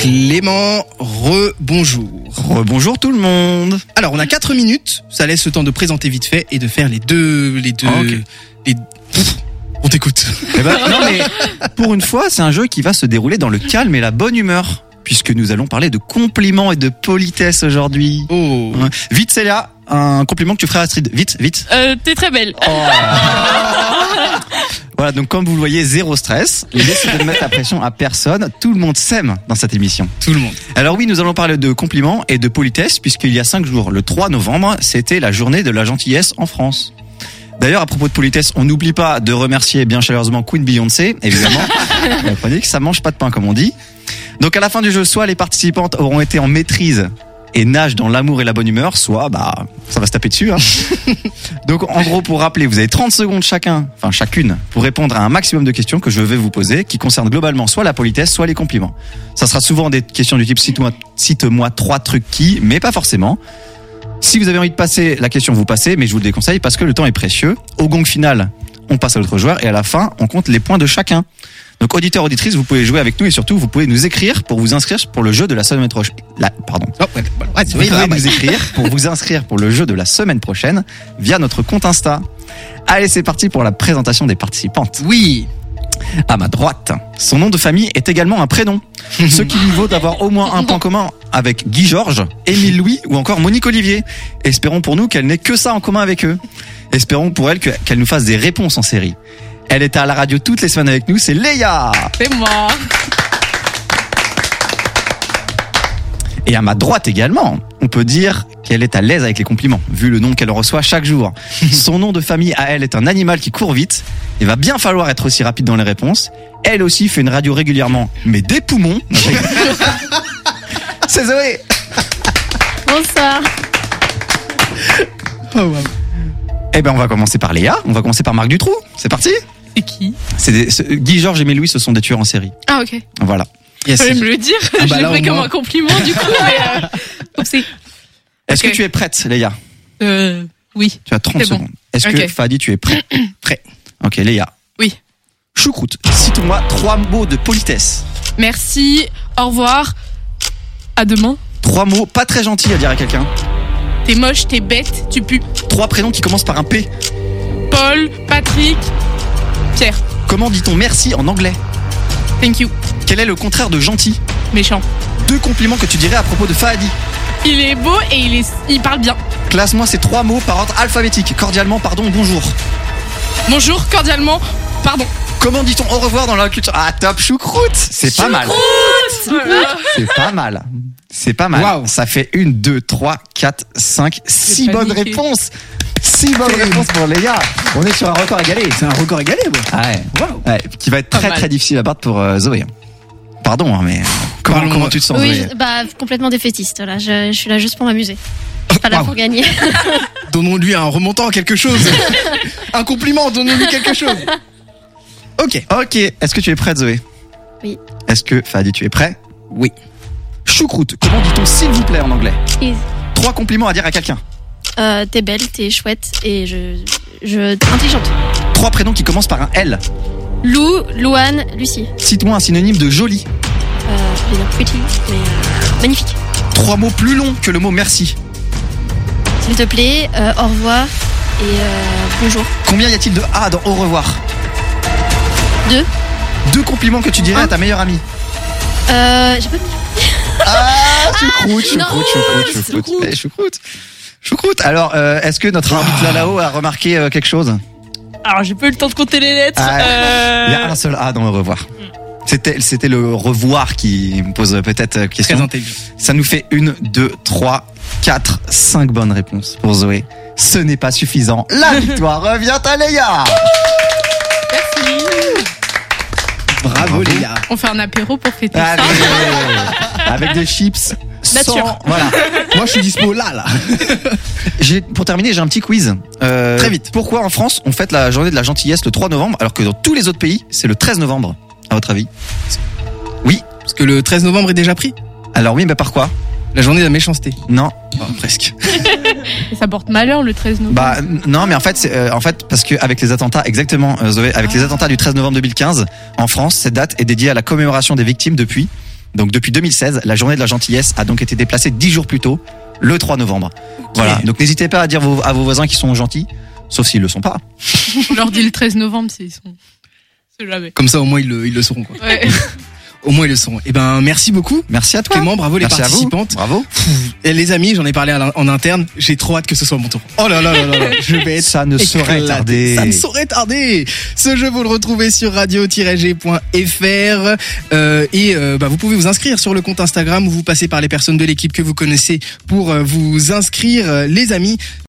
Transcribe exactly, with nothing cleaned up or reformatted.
Clément, rebonjour. Rebonjour tout le monde. Alors, on a quatre minutes. Ça laisse le temps de présenter vite fait et de faire les deux... Les deux... Ah, okay. les... Pff, on t'écoute. Eh ben, non mais, pour une fois, c'est un jeu qui va se dérouler dans le calme et la bonne humeur. Puisque nous allons parler de compliments et de politesse aujourd'hui. Oh. Vite, Célia, un compliment que tu ferais à Astrid. Vite, vite. Euh, t'es très belle. Oh. Voilà, donc comme vous le voyez, zéro stress. L'idée, c'est de mettre la pression à personne. Tout le monde s'aime dans cette émission. Tout le monde. Alors oui, nous allons parler de compliments et de politesse, puisqu'il y a cinq jours, le trois novembre, c'était la journée de la gentillesse en France. D'ailleurs, à propos de politesse, on n'oublie pas de remercier bien chaleureusement Queen Beyoncé, évidemment. Vous comprenez que ça mange pas de pain, comme on dit. Donc à la fin du jeu, soit les participantes auront été en maîtrise et nagent dans l'amour et la bonne humeur, soit bah ça va se taper dessus. Hein. Donc en gros, pour rappeler, vous avez trente secondes chacun, enfin chacune, pour répondre à un maximum de questions que je vais vous poser, qui concernent globalement soit la politesse, soit les compliments. Ça sera souvent des questions du type cite-moi, cite-moi trois trucs qui, mais pas forcément. Si vous avez envie de passer la question, vous passez, mais je vous le déconseille parce que le temps est précieux. Au gong final, on passe à l'autre joueur et à la fin, on compte les points de chacun. Donc auditeurs, auditrices, vous pouvez jouer avec nous et surtout vous pouvez nous écrire pour vous inscrire pour le jeu de la semaine prochaine. La, pardon. Oh, ouais, ouais, vous pouvez bah, nous bah. écrire pour vous inscrire pour le jeu de la semaine prochaine via notre compte Insta. Allez, c'est parti pour la présentation des participantes. Oui. À ma droite, son nom de famille est également un prénom. Ce qui lui vaut d'avoir au moins un point commun avec Guy Georges, Émile Louis ou encore Monique Olivier. Espérons pour nous qu'elle n'ait que ça en commun avec eux. Espérons pour elle que, qu'elle nous fasse des réponses en série. Elle est à la radio toutes les semaines avec nous, c'est Léa. C'est moi. Et à ma droite également, on peut dire qu'elle est à l'aise avec les compliments, vu le nom qu'elle reçoit chaque jour. Son nom de famille à elle est un animal qui court vite. Il va bien falloir être aussi rapide dans les réponses. Elle aussi fait une radio régulièrement, mais des poumons. C'est Zoé. Bonsoir. Oh, wow. Eh ben, on va commencer par Léa. On va commencer par Marc Dutroux. C'est parti. C'est qui? C'est des, c'est, Guy Georges et Émile Louis, ce sont des tueurs en série. Ah, ok. Voilà. Yes. Fallait me le dire. Ah bah je l'ai pris comme un compliment, du coup, mais euh... Oupsie. Est-ce okay. que tu es prête, Léa? Euh, oui. Tu as trente c'est secondes. Bon. Est-ce okay. que Fadi, tu es prêt? Prêt. Ok, Léa. Oui. Choucroute, cite-moi trois mots de politesse. Merci, au revoir, à demain. Trois mots pas très gentils à dire à quelqu'un. T'es moche, t'es bête, tu pues. Trois prénoms qui commencent par un P. Paul, Patrick, Pierre. Comment dit-on merci en anglais? Thank you. Quel est le contraire de gentil? Méchant. Deux compliments que tu dirais à propos de Fahadi. Il est beau et il, est... il parle bien. Classe-moi ces trois mots par ordre alphabétique. Cordialement, pardon, bonjour. Bonjour, cordialement, pardon. Comment dit-on au revoir dans la culture? Ah, top, choucroute. C'est choucroute. Pas mal. C'est pas mal. C'est pas mal. Wow. Ça fait une, deux, trois, quatre, cinq, six bonnes réponses. Six bonnes réponses pour Léa. On est sur un record égalé. C'est un record égalé, ouais. Ah ouais. Wow. Ouais. Qui va être très très difficile à battre pour euh, Zoé. Pardon, hein, mais comment, Pardon, comment tu te sens, oui, Zoé? Bah complètement défaitiste. Là, je, je suis là juste pour m'amuser. Je suis pas là wow. pour gagner. Donnons-lui un remontant, quelque chose. Un compliment, donnons-lui quelque chose. Ok. Ok. Est-ce que tu es prête, Zoé? Oui. Est-ce que Fadi, tu es prêt? Oui. Choucroute. Comment dit-on s'il vous plaît en anglais? Easy. Trois compliments à dire à quelqu'un. Euh, t'es belle, t'es chouette et je, je, t'es intelligente. Trois prénoms qui commencent par un L. Lou, Louane, Lucie. Cite-moi un synonyme de joli. Euh, je vais dire pretty, mais euh, magnifique. Trois mots plus longs que le mot merci. S'il te plaît, euh, au revoir et euh, bonjour. Combien y a-t-il de A dans au revoir? Deux. Deux compliments que tu dirais un. à ta meilleure amie. Euh, j'ai pas mis. Ah, choucroute, choucroute, non, choucroute, choucroute, eh, choucroute. Choucroute. Alors, euh, est-ce que notre invité là là-haut a remarqué euh, quelque chose? Alors, j'ai pas eu le temps de compter les lettres. Ah, euh... Il y a un seul A dans au revoir. C'était, c'était le revoir qui me pose peut-être question. Très intelligent. Ça nous fait une, deux, trois, quatre, cinq bonnes réponses pour Zoé. Ce n'est pas suffisant. La victoire revient à Léa. Merci. Bravo, Léa. On fait un apéro pour fêter Allez, ça. avec des chips. Nature. Sans, voilà. Moi, je suis dispo là, là. J'ai, pour terminer, j'ai un petit quiz. Euh, Très vite. Pourquoi en France, on fête la journée de la gentillesse le trois novembre, alors que dans tous les autres pays, c'est le treize novembre, à votre avis? Oui. Parce que le treize novembre est déjà pris. Alors oui, mais par quoi? La journée de la méchanceté. Non. Oh, presque. Et ça porte malheur le treize novembre. Bah non, mais en fait, c'est, euh, en fait, parce que avec les attentats, exactement, euh, Zoé, avec ah. les attentats du treize novembre deux mille quinze en France, cette date est dédiée à la commémoration des victimes depuis. Donc depuis deux mille seize, la journée de la gentillesse a donc été déplacée dix jours plus tôt, le trois novembre. Voilà. Donc n'hésitez pas à dire vos, à vos voisins qu'ils sont gentils, sauf s'ils le sont pas. On leur dit le treize novembre s'ils sont. C'est jamais. Comme ça, au moins, ils le, ils le sauront, quoi. Ouais. Au moins, ils le sauront. Eh ben, merci beaucoup. Merci à toi. Clément, bravo Merci les participantes. À vous. Bravo. Et les amis, j'en ai parlé en interne. J'ai trop hâte que ce soit mon tour. Oh là là là là, là. Je vais être Ça ne saurait éclaté. tarder. Ça ne saurait tarder. Ce jeu, vous le retrouvez sur radio tiret g point f r euh, et euh, bah, vous pouvez vous inscrire sur le compte Instagram où vous passez par les personnes de l'équipe que vous connaissez pour euh, vous inscrire, euh, les amis.